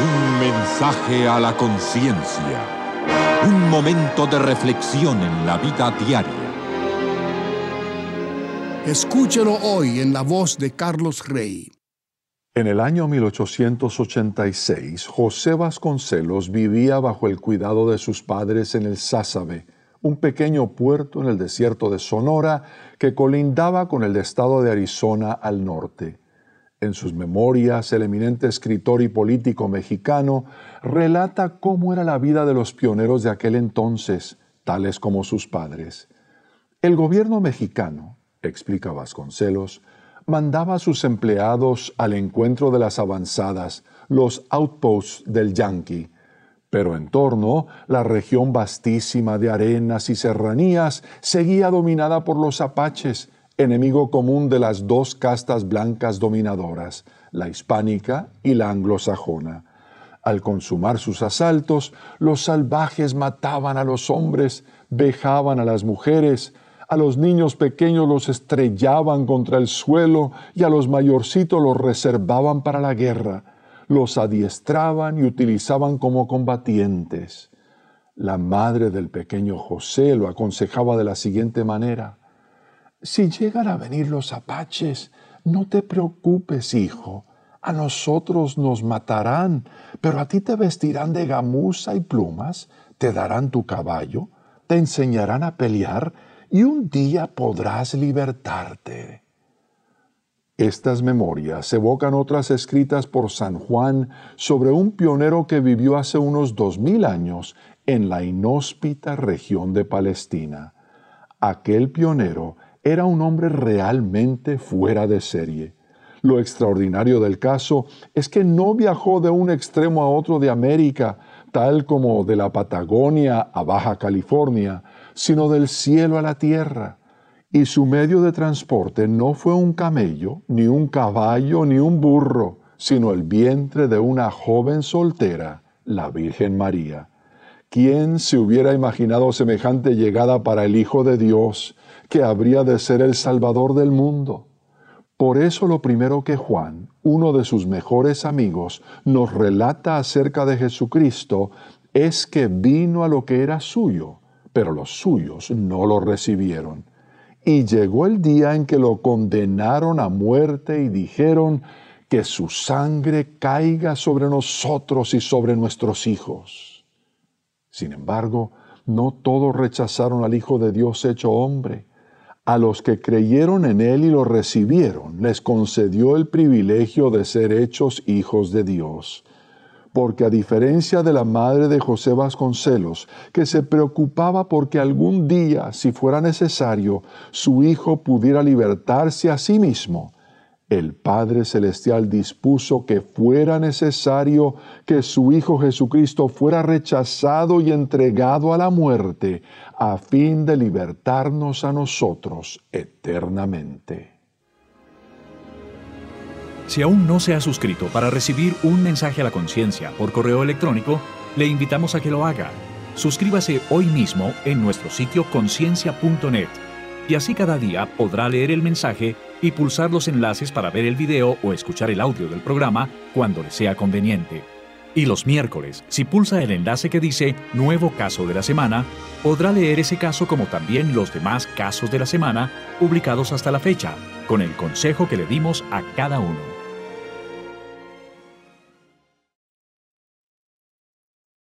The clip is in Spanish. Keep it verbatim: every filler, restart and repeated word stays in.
Un mensaje a la conciencia. Un momento de reflexión en la vida diaria. Escúchelo hoy en la voz de Carlos Rey. En el año mil ochocientos ochenta y seis, José Vasconcelos vivía bajo el cuidado de sus padres en el Sázabe, un pequeño puerto en el desierto de Sonora que colindaba con el estado de Arizona al norte. En sus memorias, el eminente escritor y político mexicano relata cómo era la vida de los pioneros de aquel entonces, tales como sus padres. El gobierno mexicano, explica Vasconcelos, mandaba a sus empleados al encuentro de las avanzadas, los outposts del Yankee, pero en torno, la región vastísima de arenas y serranías seguía dominada por los apaches, enemigo común de las dos castas blancas dominadoras, la hispánica y la anglosajona. Al consumar sus asaltos, los salvajes mataban a los hombres, vejaban a las mujeres, a los niños pequeños los estrellaban contra el suelo y a los mayorcitos los reservaban para la guerra. Los adiestraban y utilizaban como combatientes. La madre del pequeño José lo aconsejaba de la siguiente manera: «Si llegan a venir los apaches, no te preocupes, hijo. A nosotros nos matarán, pero a ti te vestirán de gamuza y plumas, te darán tu caballo, te enseñarán a pelear y un día podrás libertarte». Estas memorias evocan otras escritas por San Juan sobre un pionero que vivió hace unos dos mil años en la inhóspita región de Palestina. Aquel pionero era un hombre realmente fuera de serie. Lo extraordinario del caso es que no viajó de un extremo a otro de América, tal como de la Patagonia a Baja California, sino del cielo a la tierra. Y su medio de transporte no fue un camello, ni un caballo, ni un burro, sino el vientre de una joven soltera, la Virgen María. ¿Quién se hubiera imaginado semejante llegada para el Hijo de Dios, que habría de ser el Salvador del mundo? Por eso lo primero que Juan, uno de sus mejores amigos, nos relata acerca de Jesucristo es que vino a lo que era suyo, pero los suyos no lo recibieron. Y llegó el día en que lo condenaron a muerte y dijeron: «Que su sangre caiga sobre nosotros y sobre nuestros hijos». Sin embargo, no todos rechazaron al Hijo de Dios hecho hombre. A los que creyeron en Él y lo recibieron, les concedió el privilegio de ser hechos hijos de Dios. Porque a diferencia de la madre de José Vasconcelos, que se preocupaba porque algún día, si fuera necesario, su hijo pudiera libertarse a sí mismo, el Padre Celestial dispuso que fuera necesario que su Hijo Jesucristo fuera rechazado y entregado a la muerte, a fin de libertarnos a nosotros eternamente. Si aún no se ha suscrito para recibir un mensaje a la conciencia por correo electrónico, le invitamos a que lo haga. Suscríbase hoy mismo en nuestro sitio conciencia punto net y así cada día podrá leer el mensaje y pulsar los enlaces para ver el video o escuchar el audio del programa cuando le sea conveniente. Y los miércoles, si pulsa el enlace que dice Nuevo Caso de la Semana, podrá leer ese caso como también los demás casos de la semana publicados hasta la fecha, con el consejo que le dimos a cada uno.